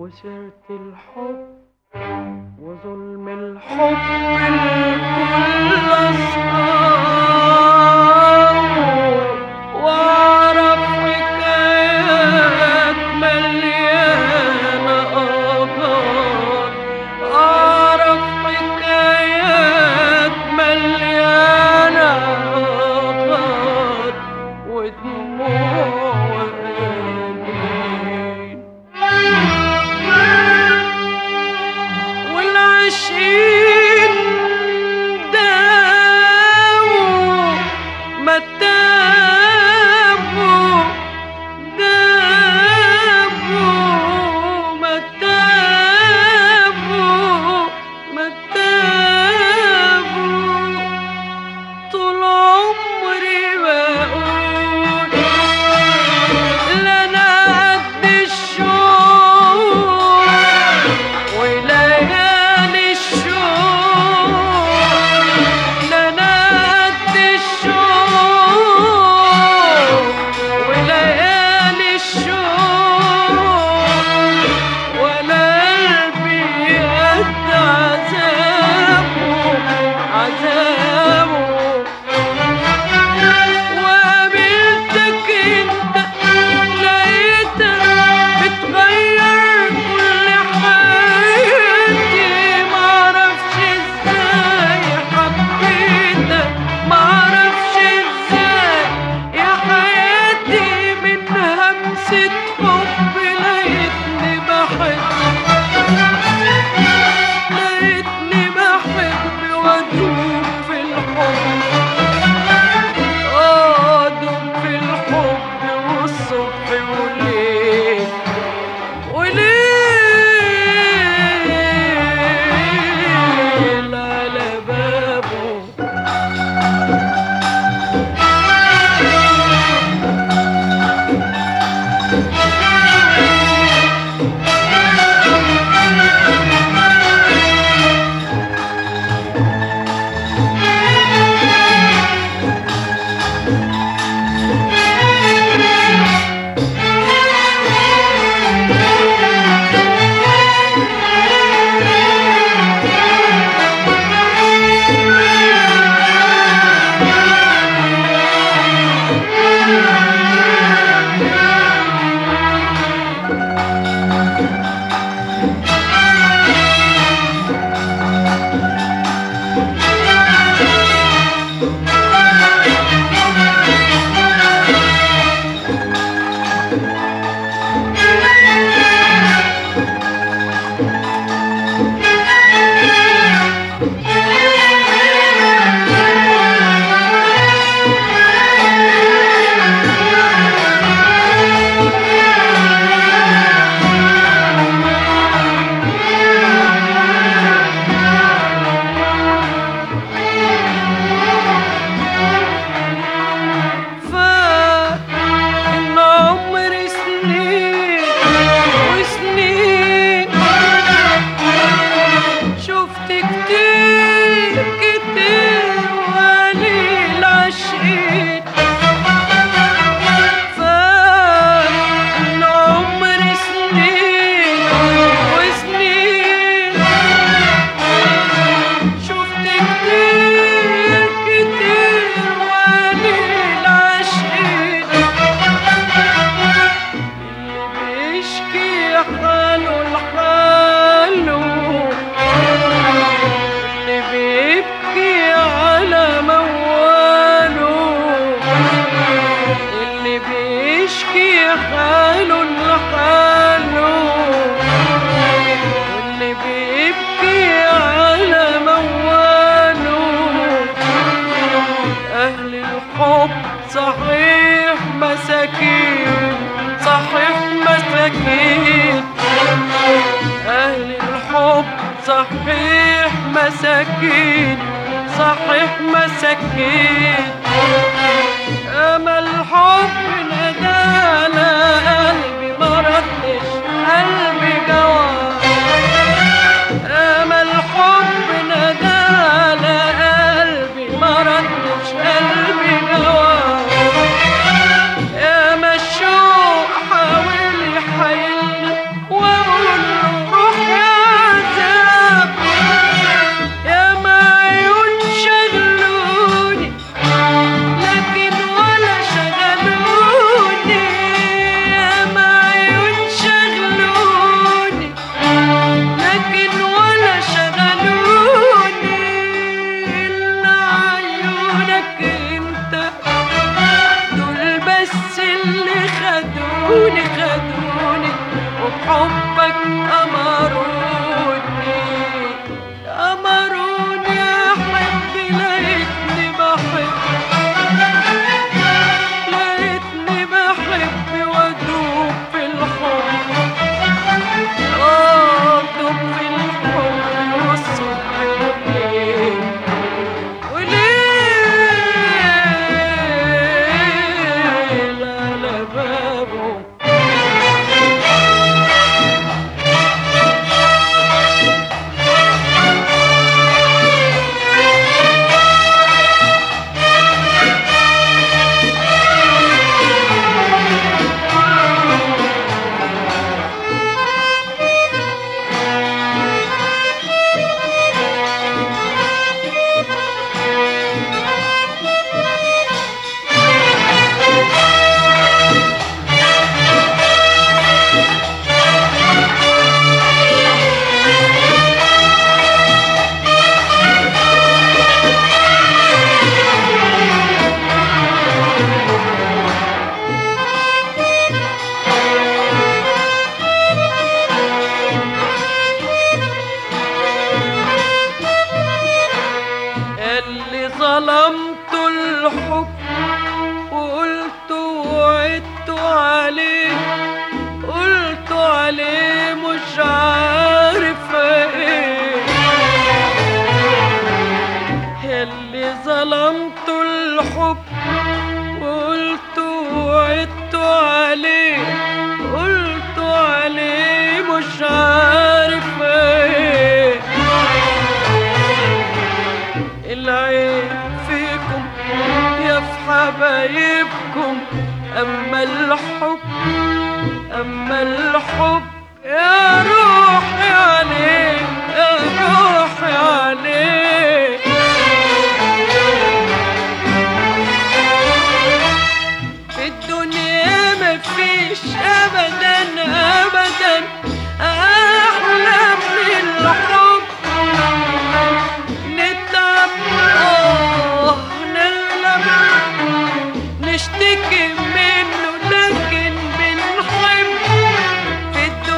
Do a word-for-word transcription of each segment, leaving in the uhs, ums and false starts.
وسيرة الحب وظلم الحب الكل أصحابه، وأعرف حكايات مليانة آثار، أعرف حكايات مليانة آثار ودموع وأنين، والعاشقين داووا ما تابوا، داووا ما تابوا، ما تابوا. طول عمري بقول لا أنا قد الشوق وليالي الشوق، لا أنا قد الشوق وليالي الشوق، وأنا قلبي قد عذابه عذابه. وقابلتك انت لقيتك بتغير كل حياتي، معرفش ازاي حبيتك، معرفش ازاي يا حياتي، من همسة حب لقيتني بحب، لقيتني بحب وادوب في الحب، أدوب في الحب والصبح والليل وليل على بابه. فإن عمري سنين وسنين شفت كتير كتير وقليل عشقين، فإن عمري سنين وسنين شفت كتير كتير وقليل عشقين، اللي بيشكي حاله لحاله، اللي بيبكي على مواله، اللي بيشكي حاله لحاله، اللي بيبكي على مواله. أهل الحب صحيح مساكين، صحيح مساكين، أهل الحب صحيح مساكين، صحيح مساكين. أمل الحب ندالة قلبي ما ردش، قلبي جواب. أمل الحب ندالة قلبي ما ردش، قلبي جواب. يا ما الشوق حاول يحيلني وأقول أمروني أمروني أحب، لقيتني بحب، لقيتني بحب وأدوب في الحب، آه أدوب في الحب والصبح والليل وليل على بابه. اللي ظلمت الحب وقلت وعدت عليه، قلت عليه مش عارفة ايه. اللي ظلمت الحب وقلت وعدت عليه، قلت عليه مش عارفة ايه. العيب فيكم يا في حبايبكم، أما الحب أما الحب يا روحي عليه، يا روحي عليه. في الدنيا مفيش أبدا أبدا أحلى من الحب. نتعب آه نغلب نشتكي منه لكن بنحب. في الدنيا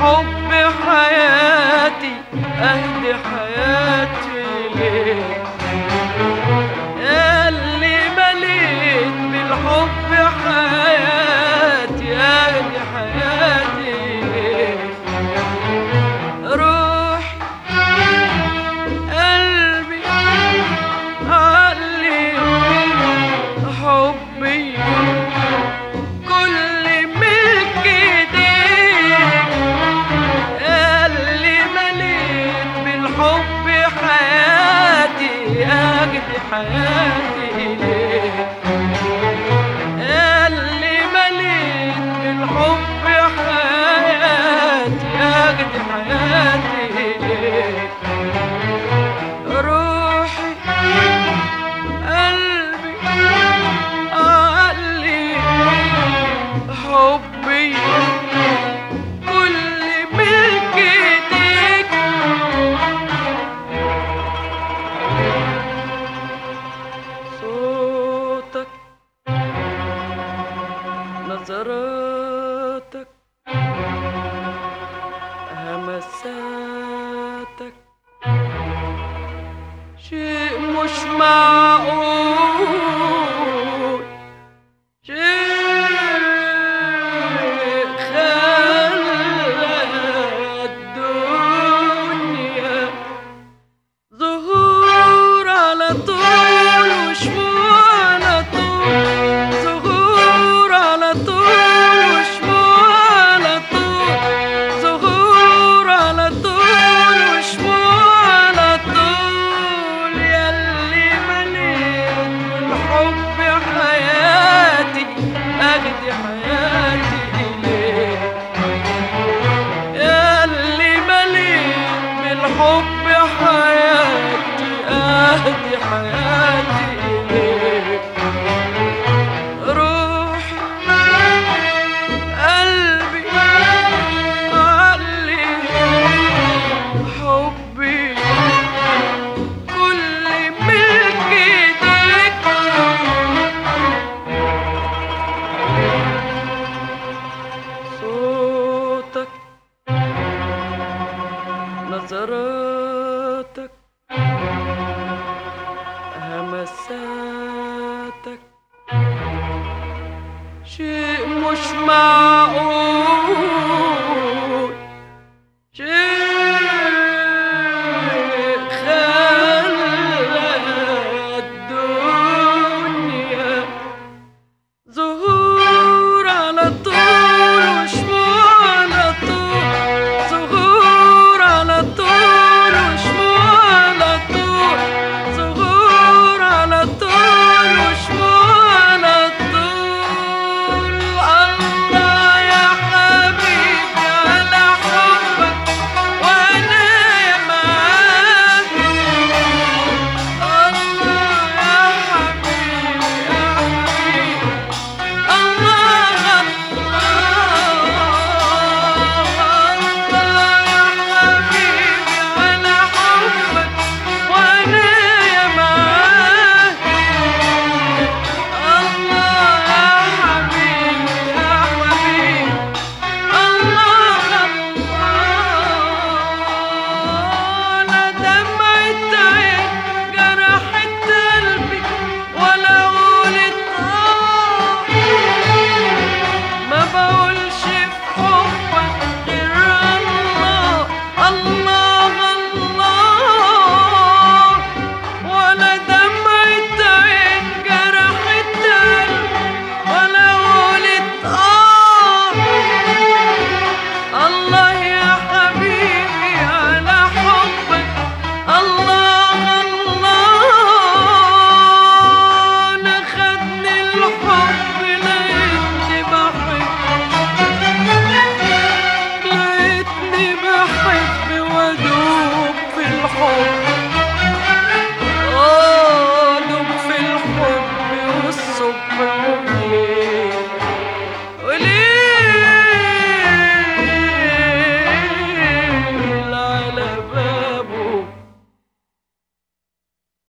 بالحب حياتي اهدي حياتي ليك اللي مليت بالحب حياتي اهدي حياتي ليك روحي قلبي عقلي حبي كل ملك ايديك اللي مليت بالحب حياتي اجدي حياتي اليك اللي مليت بالحب حياتي اجدي حياتي اليك روحي قلبي عقلي حبي كل ملك ايديك صوتك نظراتك همساتك شيء مش معقول شيء خلى الدنيا ظهور على طول وشموع على طول ظهور على طول وشموع على طول ظهور على طول وشموع على طول ياللي مليت بالحب حياتي اجدي حياتي اليك ياللي مليت بالحب حياتي اهدي حياتي اليك روحي قلبي عقلي حبي كل ملك ايديك صوتك نظراتك همساتك شيء مش معقول